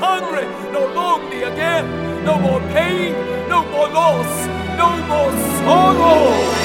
hungry, no lonely again, no more pain, no more loss, no more sorrow.